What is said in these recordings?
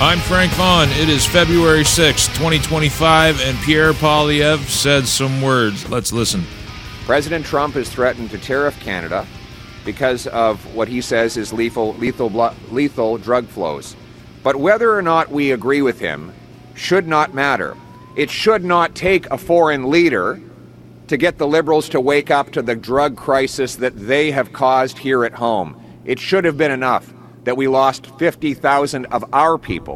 I'm Frank Vaughn. It is February 6, 2025, and Pierre Poilievre said some words. Let's listen. President Trump has threatened to tariff Canada because of what he says is lethal drug flows. But whether or not we agree with him should not matter. It should not take a foreign leader to get the Liberals to wake up to the drug crisis that they have caused here at home. It should have been enough that we lost 50,000 of our people.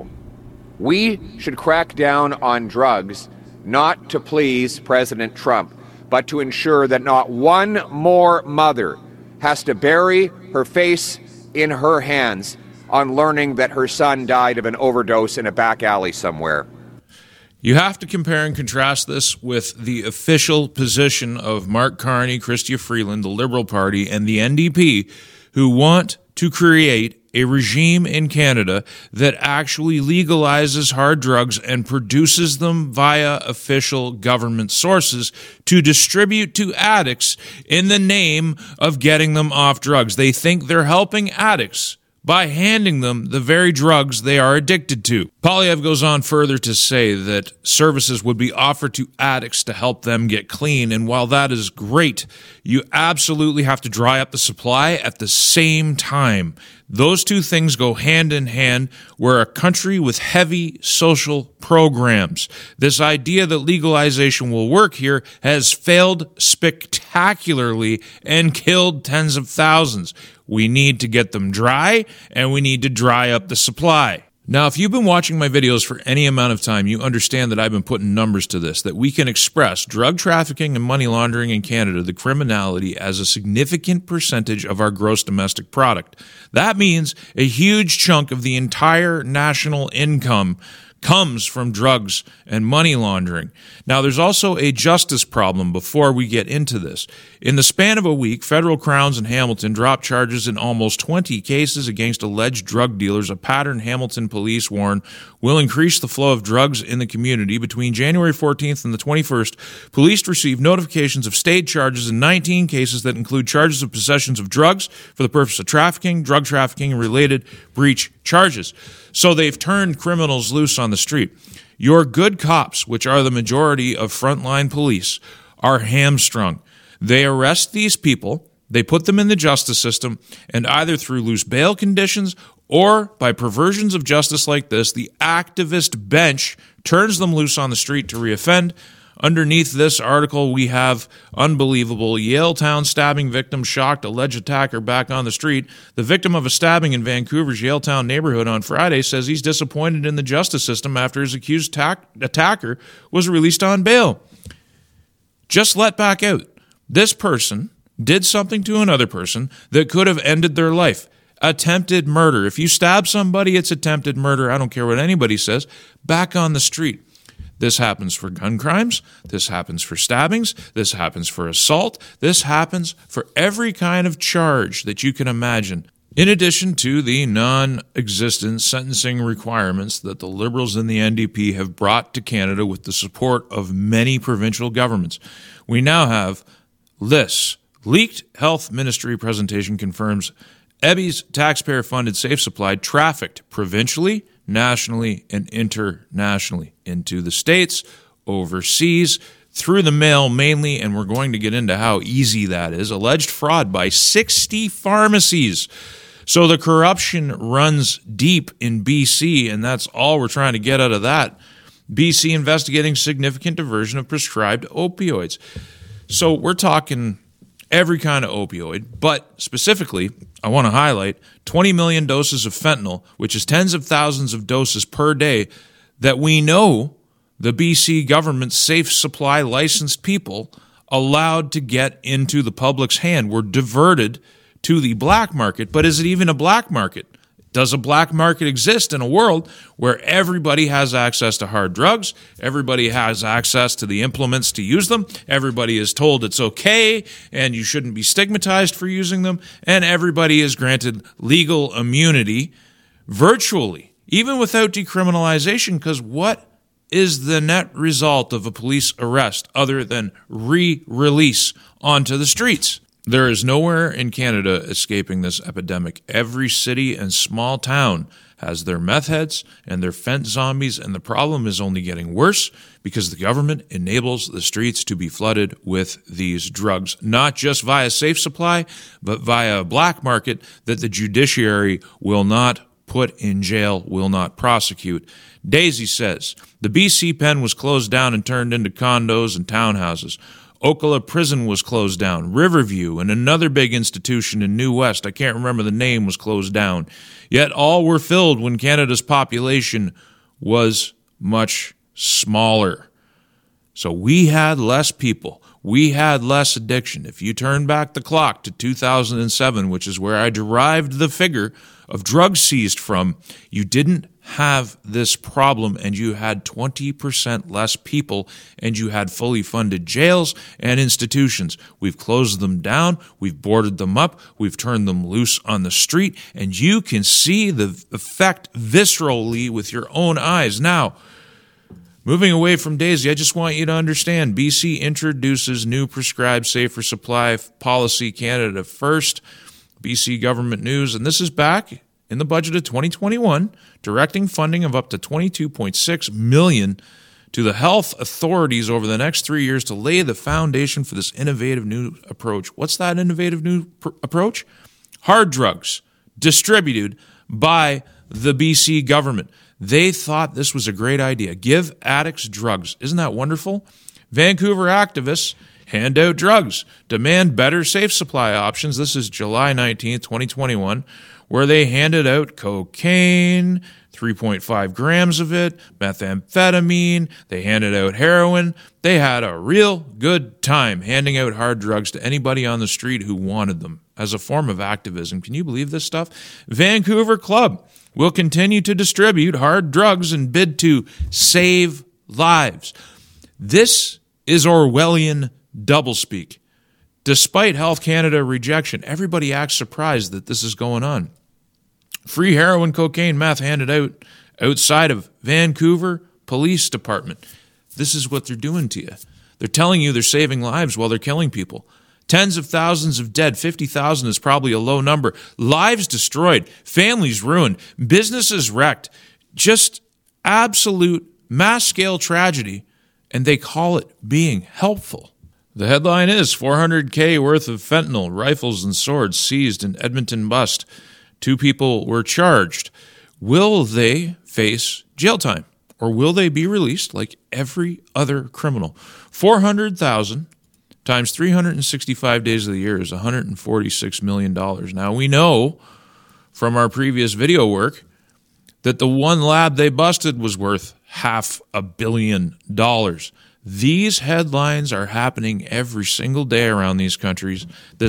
We should crack down on drugs, not to please President Trump, but to ensure that not one more mother has to bury her face in her hands on learning that her son died of an overdose in a back alley somewhere. You have to compare and contrast this with the official position of Mark Carney, Chrystia Freeland, the Liberal Party, and the NDP, who want to create a regime in Canada that actually legalizes hard drugs and produces them via official government sources to distribute to addicts in the name of getting them off drugs. They think they're helping addicts by handing them the very drugs they are addicted to. Poilievre goes on further to say that services would be offered to addicts to help them get clean, and while that is great, you absolutely have to dry up the supply at the same time. Those two things go hand in hand. We're a country with heavy social programs. This idea that legalization will work here has failed spectacularly and killed tens of thousands. We need to get them dry, and we need to dry up the supply. Now, if you've been watching my videos for any amount of time, you understand that I've been putting numbers to this, that we can express drug trafficking and money laundering in Canada, the criminality, as a significant percentage of our gross domestic product. That means a huge chunk of the entire national income comes from drugs and money laundering. Now, there's also a justice problem before we get into this. In the span of a week, federal crowns in Hamilton dropped charges in almost 20 cases against alleged drug dealers, a pattern Hamilton police warn will increase the flow of drugs in the community. Between January 14th and the 21st, police received notifications of state charges in 19 cases that include charges of possessions of drugs for the purpose of trafficking, drug trafficking, and related breach charges. So they've turned criminals loose on the street. Your good cops, which are the majority of frontline police, are hamstrung. They arrest these people, they put them in the justice system, and either through loose bail conditions or by perversions of justice like this, the activist bench turns them loose on the street to reoffend. Underneath this article, we have unbelievable Yaletown stabbing victim shocked alleged attacker back on the street. The victim of a stabbing in Vancouver's Yaletown neighborhood on Friday says he's disappointed in the justice system after his accused attacker was released on bail. Just let back out. This person did something to another person that could have ended their life. Attempted murder. If you stab somebody, it's attempted murder. I don't care what anybody says. Back on the street. This happens for gun crimes. This happens for stabbings. This happens for assault. This happens for every kind of charge that you can imagine. In addition to the non-existent sentencing requirements that the Liberals and the NDP have brought to Canada with the support of many provincial governments, we now have this. Leaked Health Ministry presentation confirms Ebbie's taxpayer-funded Safe Supply trafficked provincially, nationally, and internationally into the states, overseas, through the mail mainly, and we're going to get into how easy that is. Alleged fraud by 60 pharmacies. So the corruption runs deep in BC, and that's all we're trying to get out of that. BC investigating significant diversion of prescribed opioids. So we're talking every kind of opioid, but specifically, I want to highlight 20 million doses of fentanyl, which is tens of thousands of doses per day, that we know the BC government's Safe Supply licensed people allowed to get into the public's hand were diverted to the black market. But is it even a black market? Does a black market exist in a world where everybody has access to hard drugs, everybody has access to the implements to use them, everybody is told it's okay and you shouldn't be stigmatized for using them, and everybody is granted legal immunity virtually, even without decriminalization? Because what is the net result of a police arrest other than re-release onto the streets? There is nowhere in Canada escaping this epidemic. Every city and small town has their meth heads and their fent zombies, and the problem is only getting worse because the government enables the streets to be flooded with these drugs, not just via safe supply, but via a black market that the judiciary will not put in jail, will not prosecute. Daisy says, the BC pen was closed down and turned into condos and townhouses. Ocala Prison was closed down. Riverview and another big institution in New West, I can't remember the name, was closed down. Yet all were filled when Canada's population was much smaller. So we had less people. We had less addiction. If you turn back the clock to 2007, which is where I derived the figure of drugs seized from, you didn't have this problem, and you had 20% less people, and you had fully funded jails and institutions. We've closed them down, we've boarded them up, we've turned them loose on the street, and you can see the effect viscerally with your own eyes. Now, moving away from Daisy, I just want you to understand, BC introduces new prescribed safer supply policy. Canada first. BC Government News, and this is back in the budget of 2021, directing funding of up to $22.6 million to the health authorities over the next 3 years to lay the foundation for this innovative new approach. What's that innovative new approach? Hard drugs distributed by the BC government. They thought this was a great idea. Give addicts drugs. Isn't that wonderful? Vancouver activists hand out drugs, demand better safe supply options. This is July 19th, 2021, where they handed out cocaine, 3.5 grams of it, methamphetamine. They handed out heroin. They had a real good time handing out hard drugs to anybody on the street who wanted them as a form of activism. Can you believe this stuff? Vancouver Club will continue to distribute hard drugs and bid to save lives. This is Orwellian doublespeak. Despite Health Canada rejection, everybody acts surprised that this is going on. Free heroin, cocaine, meth handed out outside of Vancouver Police Department. This is what they're doing to you. They're telling you they're saving lives while they're killing people. Tens of thousands of dead, 50,000 is probably a low number. Lives destroyed, families ruined, businesses wrecked. Just absolute mass-scale tragedy, and they call it being helpful. The headline is $400K worth of fentanyl, rifles, and swords seized in Edmonton bust. 2 people were charged. Will they face jail time, or will they be released like every other criminal? $400,000 times 365 days of the year is $146 million. Now, we know from our previous video work that the one lab they busted was worth $500 million. These headlines are happening every single day around this country.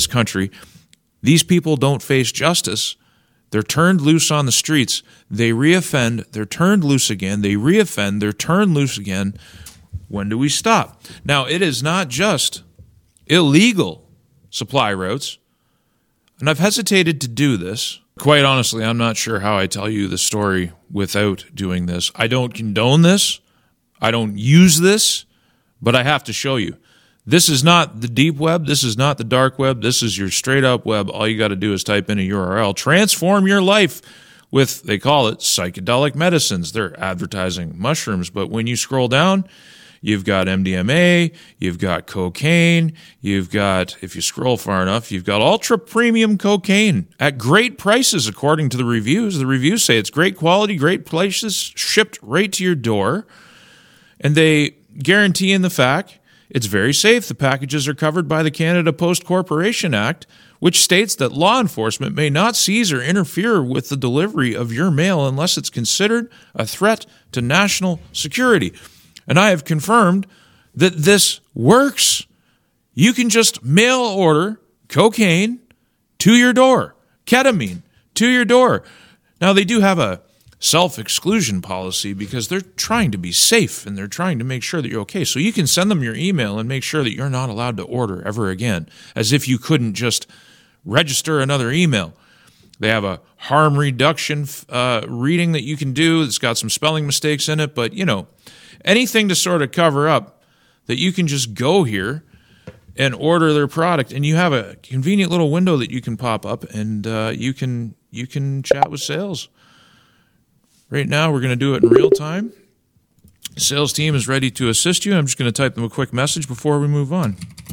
These people don't face justice. They're turned loose on the streets. They reoffend. They're turned loose again. They reoffend. They're turned loose again. When do we stop? Now, it is not just illegal supply routes, and I've hesitated to do this. Quite honestly, I'm not sure how I tell you the story without doing this. I don't condone this. I don't use this. But I have to show you. This is not the deep web. This is not the dark web. This is your straight up web. All you got to do is type in a URL. Transform your life with, they call it, psychedelic medicines. They're advertising mushrooms. But when you scroll down, you've got MDMA, you've got cocaine, you've got, if you scroll far enough, you've got ultra premium cocaine at great prices according to the reviews. The reviews say it's great quality, great prices, shipped right to your door. And they guarantee in the fact it's very safe. The packages are covered by the Canada Post Corporation Act, which states that law enforcement may not seize or interfere with the delivery of your mail unless it's considered a threat to national security. And I have confirmed that this works. You can just mail order cocaine to your door, ketamine to your door. Now, they do have a self-exclusion policy because they're trying to be safe and they're trying to make sure that you're okay. So you can send them your email and make sure that you're not allowed to order ever again, as if you couldn't just register another email. They have a harm reduction reading that you can do. It's got some spelling mistakes in it, but, you know, anything to sort of cover up that you can just go here and order their product, and you have a convenient little window that you can pop up, and you can chat with sales. Right now, we're going to do it in real time. The sales team is ready to assist you. I'm just going to type them a quick message before we move on.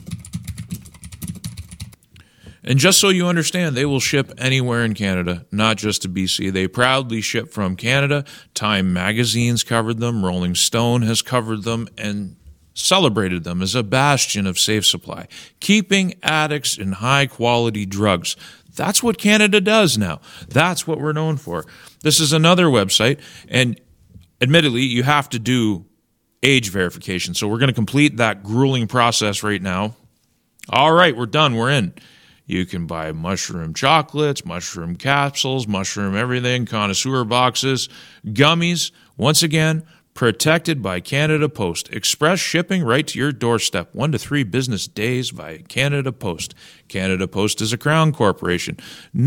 And just so you understand, they will ship anywhere in Canada, not just to BC. They proudly ship from Canada. Time magazine's covered them. Rolling Stone has covered them and celebrated them as a bastion of safe supply, keeping addicts in high-quality drugs. That's what Canada does now. That's what we're known for. This is another website, and admittedly, you have to do age verification. So we're going to complete that grueling process right now. All right, we're done. We're in. You can buy mushroom chocolates, mushroom capsules, mushroom everything, connoisseur boxes, gummies. Once again, protected by Canada Post. Express shipping right to your doorstep. 1 to 3 business days by Canada Post. Canada Post is a Crown corporation.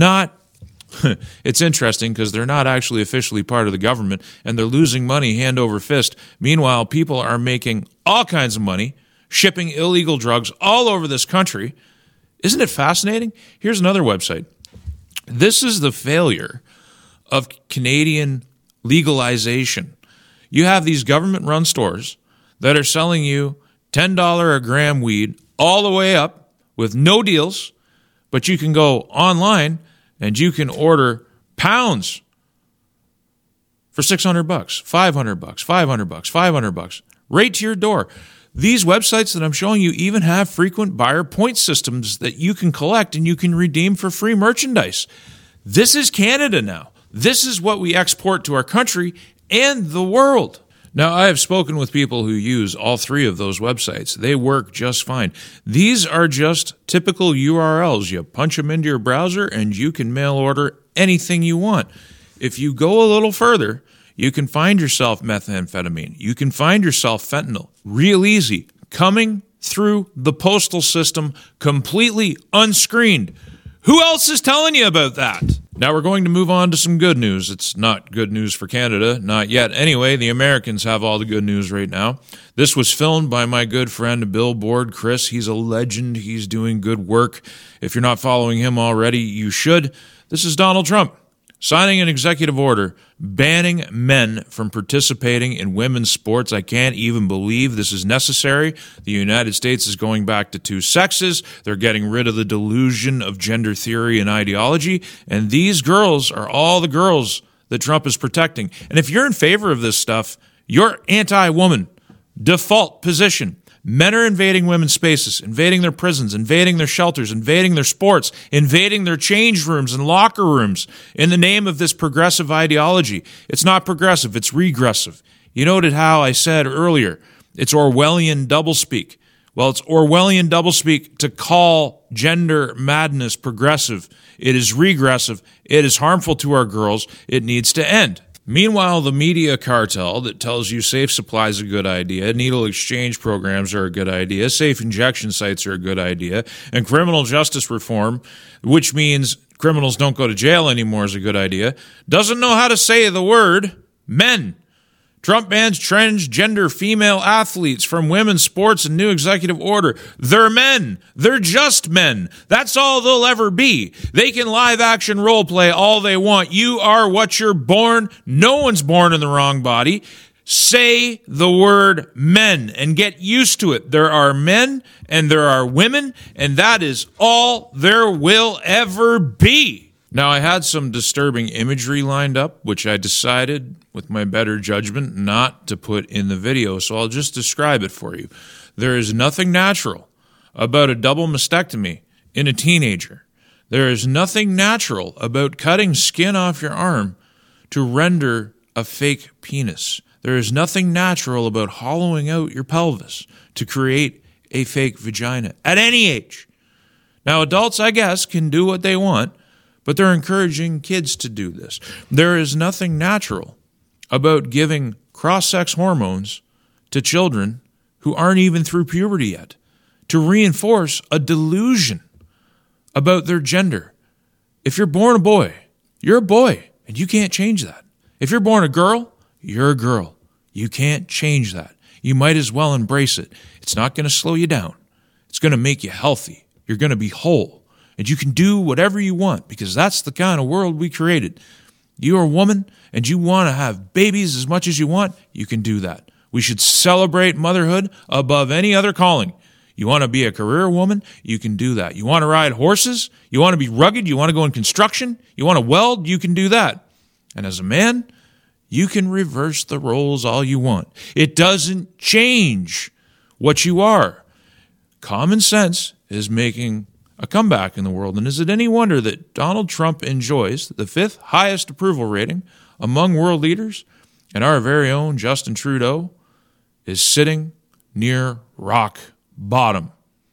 It's interesting because they're not actually officially part of the government, and they're losing money hand over fist. Meanwhile, people are making all kinds of money shipping illegal drugs all over this country. Isn't it fascinating? Here's another website. This is the failure of Canadian legalization. You have these government-run stores that are selling you $10 a gram weed all the way up with no deals, but you can go online and you can order pounds for $600, $500, $500, $500, right to your door. These websites that I'm showing you even have frequent buyer point systems that you can collect and you can redeem for free merchandise. This is Canada now. This is what we export to our country and the world. Now, I have spoken with people who use all 3 of those websites. They work just fine. These are just typical URLs. You punch them into your browser and you can mail order anything you want. If you go a little further, you can find yourself methamphetamine. You can find yourself fentanyl. Real easy. Coming through the postal system completely unscreened. Who else is telling you about that? Now we're going to move on to some good news. It's not good news for Canada, not yet. Anyway, the Americans have all the good news right now. This was filmed by my good friend Billboard Chris. He's a legend. He's doing good work. If you're not following him already, you should. This is Donald Trump signing an executive order banning men from participating in women's sports. I can't even believe this is necessary. The United States is going back to 2 sexes. They're getting rid of the delusion of gender theory and ideology. And these girls are all the girls that Trump is protecting. And if you're in favor of this stuff, you're anti-woman. Default position. Men are invading women's spaces, invading their prisons, invading their shelters, invading their sports, invading their change rooms and locker rooms in the name of this progressive ideology. It's not progressive, it's regressive. You noted how I said earlier, it's Orwellian doublespeak. Well, it's Orwellian doublespeak to call gender madness progressive. It is regressive. It is harmful to our girls. It needs to end. Meanwhile, the media cartel that tells you safe supply is a good idea, needle exchange programs are a good idea, safe injection sites are a good idea, and criminal justice reform, which means criminals don't go to jail anymore, is a good idea, doesn't know how to say the word men. Trump bans transgender female athletes from women's sports and new executive order. They're men. They're just men. That's all they'll ever be. They can live action role play all they want. You are what you're born. No one's born in the wrong body. Say the word men and get used to it. There are men and there are women, and that is all there will ever be. Now, I had some disturbing imagery lined up, which I decided, with my better judgment, not to put in the video, so I'll just describe it for you. There is nothing natural about a double mastectomy in a teenager. There is nothing natural about cutting skin off your arm to render a fake penis. There is nothing natural about hollowing out your pelvis to create a fake vagina at any age. Now, adults, I guess, can do what they want, but they're encouraging kids to do this. There is nothing natural about giving cross-sex hormones to children who aren't even through puberty yet to reinforce a delusion about their gender. If you're born a boy, you're a boy, and you can't change that. If you're born a girl, you're a girl. You can't change that. You might as well embrace it. It's not going to slow you down. It's going to make you healthy. You're going to be whole. And you can do whatever you want because that's the kind of world we created. you're a woman and you want to have babies as much as you want, you can do that. We should celebrate motherhood above any other calling. You want to be a career woman? You can do that. You want to ride horses? You want to be rugged? You want to go in construction? You want to weld? You can do that. And as a man, you can reverse the roles all you want. It doesn't change what you are. Common sense is making a comeback in the world. And is it any wonder that Donald Trump enjoys the 5th highest approval rating among world leaders, and our very own Justin Trudeau is sitting near rock bottom?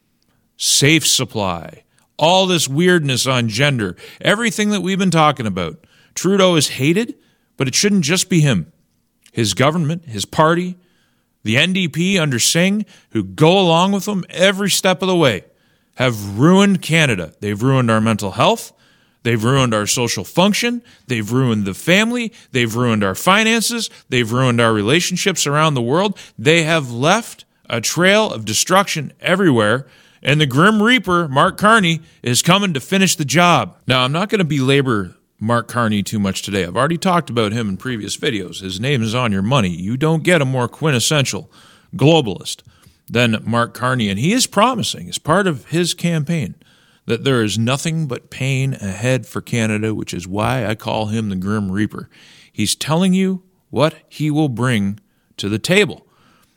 Safe supply, all this weirdness on gender, everything that we've been talking about. Trudeau is hated, but it shouldn't just be him. His government, his party, the NDP under Singh, who go along with him every step of the way, have ruined Canada. They've ruined our mental health. They've ruined our social function. They've ruined the family. They've ruined our finances. They've ruined our relationships around the world. They have left a trail of destruction everywhere, and the Grim Reaper, Mark Carney, is coming to finish the job. Now, I'm not going to belabor Mark Carney too much today. I've already talked about him in previous videos. His name is on your money. You don't get a more quintessential globalist than Mark Carney, and he is promising, as part of his campaign, that there is nothing but pain ahead for Canada, which is why I call him the Grim Reaper. He's telling you what he will bring to the table.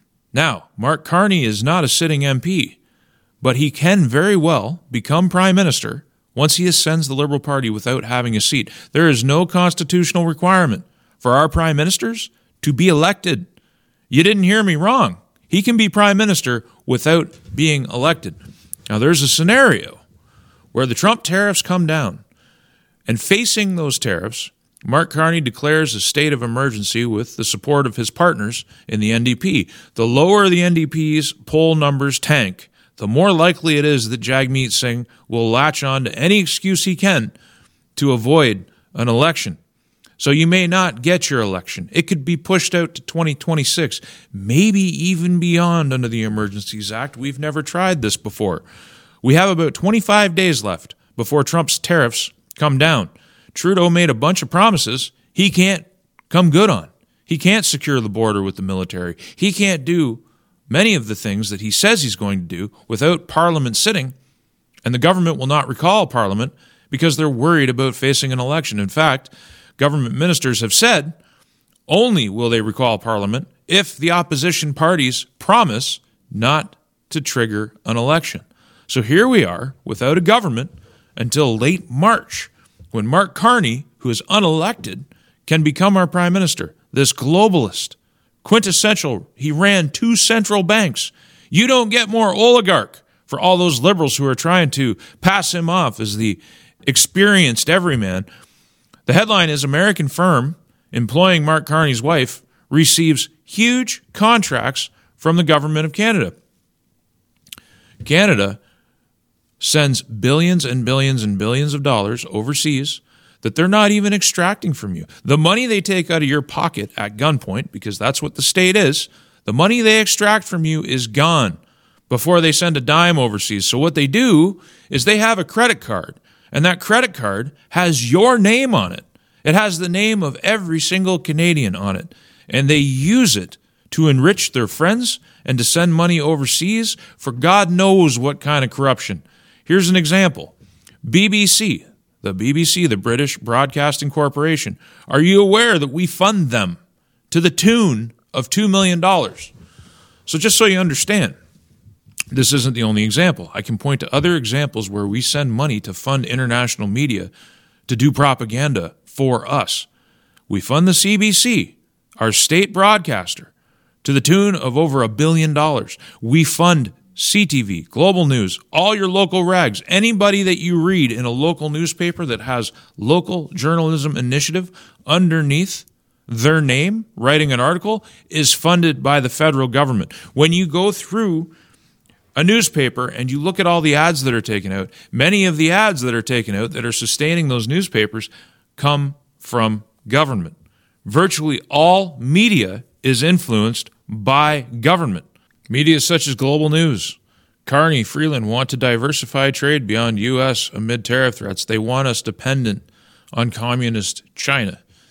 Now, Mark Carney is not a sitting MP, but he can very well become Prime Minister once he ascends the Liberal Party without having a seat. There is no constitutional requirement for our Prime Ministers to be elected. You didn't hear me wrong. He can be Prime Minister without being elected. Now, there's a scenario where the Trump tariffs come down, and facing those tariffs, Mark Carney declares a state of emergency with the support of his partners in the NDP. The lower the NDP's poll numbers tank, the more likely it is that Jagmeet Singh will latch on to any excuse he can to avoid an election. So you may not get your election. It could be pushed out to 2026, maybe even beyond under the Emergencies Act. We've never tried this before. We have about 25 days left before Trump's tariffs come down. Trudeau made a bunch of promises he can't come good on. He can't secure the border with the military. He can't do many of the things that he says he's going to do without Parliament sitting, and the government will not recall Parliament because they're worried about facing an election. In fact, government ministers have said only will they recall Parliament if the opposition parties promise not to trigger an election. So here we are without a government until late March, when Mark Carney, who is unelected, can become our prime minister. This globalist, quintessential, he ran 2 central banks. You don't get more oligarch for all those liberals who are trying to pass him off as the experienced everyman. The headline is American firm employing Mark Carney's wife receives huge contracts from the government of Canada. Canada sends billions and billions and billions of dollars overseas that they're not even extracting from you. The money they take out of your pocket at gunpoint, because that's what the state is, the money they extract from you is gone before they send a dime overseas. So what they do is they have a credit card, and that credit card has your name on it. It has the name of every single Canadian on it, and they use it to enrich their friends and to send money overseas for God knows what kind of corruption. Here's an example. BBC, the British Broadcasting Corporation. Are you aware that we fund them to the tune of $2 million? So just so you understand, this isn't the only example. I can point to other examples where we send money to fund international media to do propaganda for us. We fund the CBC, our state broadcaster, to the tune of over $1 billion. We fund CTV, Global News, all your local rags, anybody that you read in a local newspaper that has local journalism initiative underneath their name, writing an article, is funded by the federal government. When you go through a newspaper and you look at all the ads that are taken out, many of the ads that are taken out that are sustaining those newspapers come from government. Virtually all media is influenced by government. Media such as Global News, Carney, Freeland want to diversify trade beyond U.S. amid tariff threats. They want us dependent on communist China.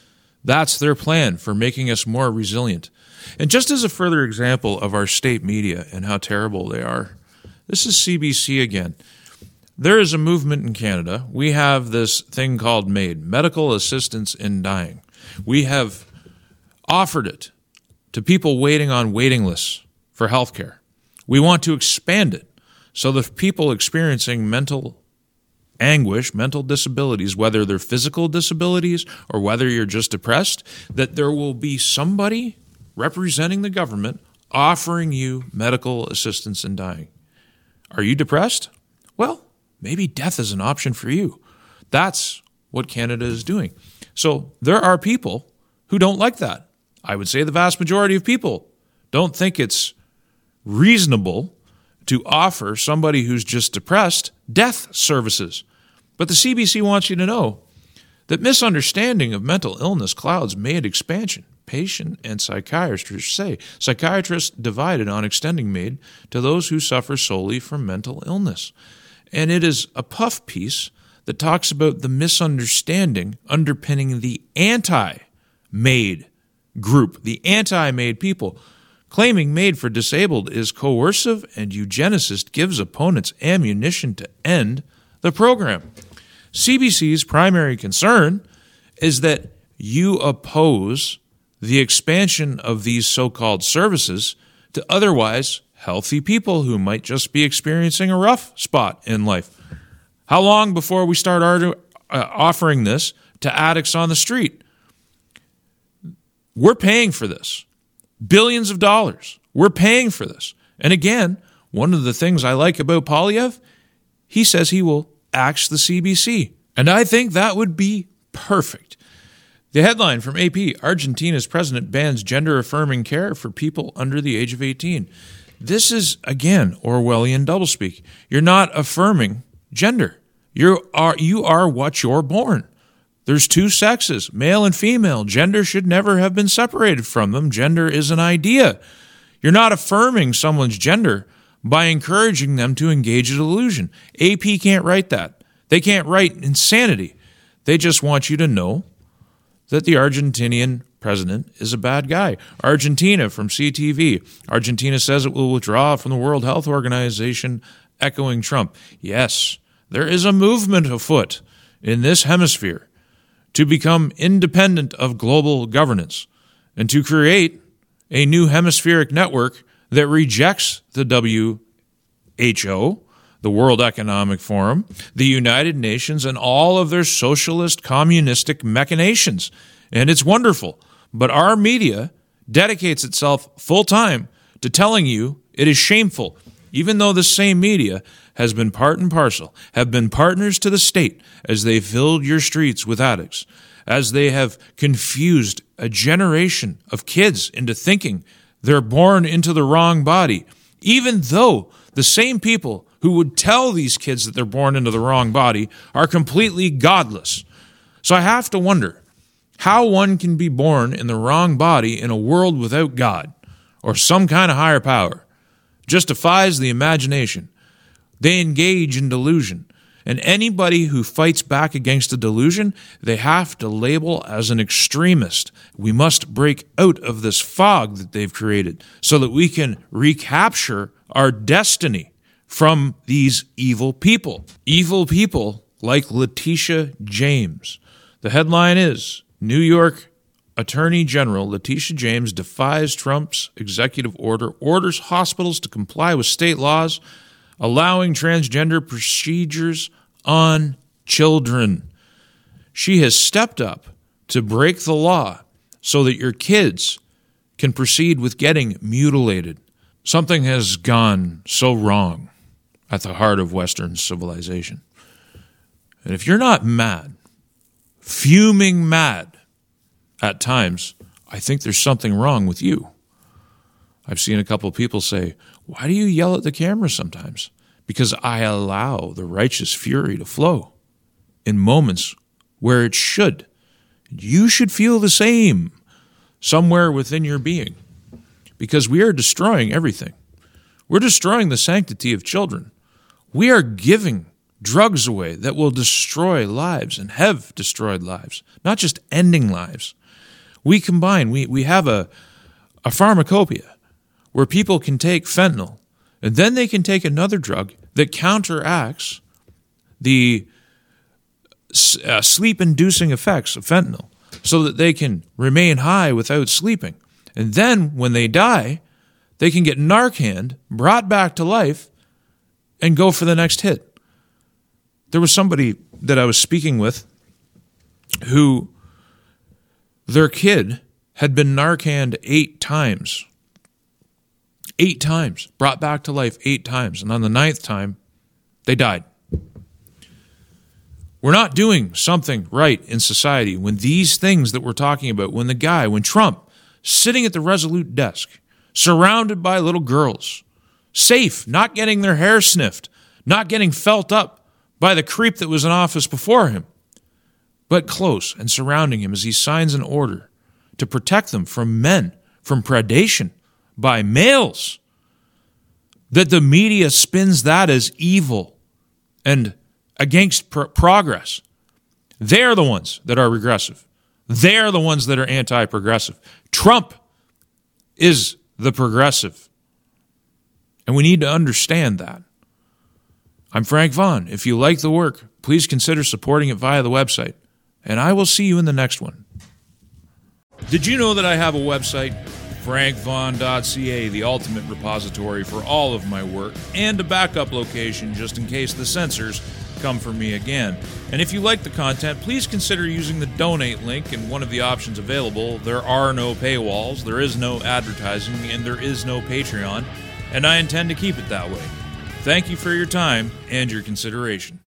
That's their plan for making us more resilient. And just as a further example of our state media and how terrible they are, this is CBC again. There is a movement in Canada. We have this thing called MAID, Medical Assistance in Dying. We have offered it to people waiting on waiting lists for health care. We want to expand it so that people experiencing mental anguish, mental disabilities, whether they're physical disabilities or whether you're just depressed, that there will be somebody representing the government offering you medical assistance in dying. Are you depressed? Well, maybe death is an option for you. That's what Canada is doing. So there are people who don't like that. I would say the vast majority of people don't think it's reasonable to offer somebody who's just depressed death services. But the CBC wants you to know that misunderstanding of mental illness clouds MAID expansion. Patient and psychiatrists say. Psychiatrists divided on extending MAID to those who suffer solely from mental illness. And it is a puff piece that talks about the misunderstanding underpinning the anti-MAID group, the anti-MAID people, claiming MAID for disabled is coercive and eugenicist, gives opponents ammunition to end the program. CBC's primary concern is that you oppose the expansion of these so-called services to otherwise healthy people who might just be experiencing a rough spot in life. How long before we start offering this to addicts on the street? We're paying for this. Billions of dollars. We're paying for this. And again, one of the things I like about Poilievre, he says he will axe the CBC. And I think that would be perfect. The headline from AP, Argentina's president bans gender-affirming care for people under the age of 18. This is, again, Orwellian doublespeak. You're not affirming gender. You are what you're born. There's two sexes, male and female. Gender should never have been separated from them. Gender is an idea. You're not affirming someone's gender by encouraging them to engage in delusion. AP can't write that. They can't write insanity. They just want you to know that the Argentinian president is a bad guy. Argentina from CTV. Argentina says it will withdraw from the World Health Organization, echoing Trump. Yes, there is a movement afoot in this hemisphere to become independent of global governance and to create a new hemispheric network that rejects the WHO, the World Economic Forum, the United Nations, and all of their socialist, communistic machinations. And it's wonderful. But our media dedicates itself full-time to telling you it is shameful, even though the same media has been part and parcel, have been partners to the state as they filled your streets with addicts, as they have confused a generation of kids into thinking they're born into the wrong body, even though the same people who would tell these kids that they're born into the wrong body are completely godless. So I have to wonder how one can be born in the wrong body in a world without God or some kind of higher power. Just defies the imagination. They engage in delusion. And anybody who fights back against a delusion, they have to label as an extremist. We must break out of this fog that they've created so that we can recapture our destiny from these evil people. Evil people like Letitia James. The headline is, New York Attorney General Letitia James defies Trump's executive order, orders hospitals to comply with state laws allowing transgender procedures on children. She has stepped up to break the law so that your kids can proceed with getting mutilated. Something has gone so wrong at the heart of Western civilization. And if you're not mad, fuming mad at times, I think there's something wrong with you. I've seen a couple of people say, why do you yell at the camera sometimes? Because I allow the righteous fury to flow in moments where it should. You should feel the same somewhere within your being, because we are destroying everything. We're destroying the sanctity of children. We are giving drugs away that will destroy lives and have destroyed lives, not just ending lives. We combine, we have a pharmacopoeia where people can take fentanyl, and then they can take another drug that counteracts the sleep-inducing effects of fentanyl so that they can remain high without sleeping. And then when they die, they can get Narcan, brought back to life, and go for the next hit. There was somebody that I was speaking with who their kid had been Narcaned 8 times. 8 times. Brought back to life 8 times. And on the 9th time, they died. We're not doing something right in society when these things that we're talking about, when Trump, sitting at the Resolute desk, surrounded by little girls, safe, not getting their hair sniffed, not getting felt up by the creep that was in office before him, but close and surrounding him as he signs an order to protect them from men, from predation by males, that the media spins that as evil and against progress. They're the ones that are regressive. They're the ones that are anti-progressive. Trump is the progressive. And we need to understand that. I'm Frank Vaughn. If you like the work, please consider supporting it via the website. And I will see you in the next one. Did you know that I have a website? frankvaughn.ca, the ultimate repository for all of my work, and a backup location just in case the censors come for me again. And if you like the content, please consider using the donate link in one of the options available. There are no paywalls, there is no advertising, and there is no Patreon, and I intend to keep it that way. Thank you for your time and your consideration.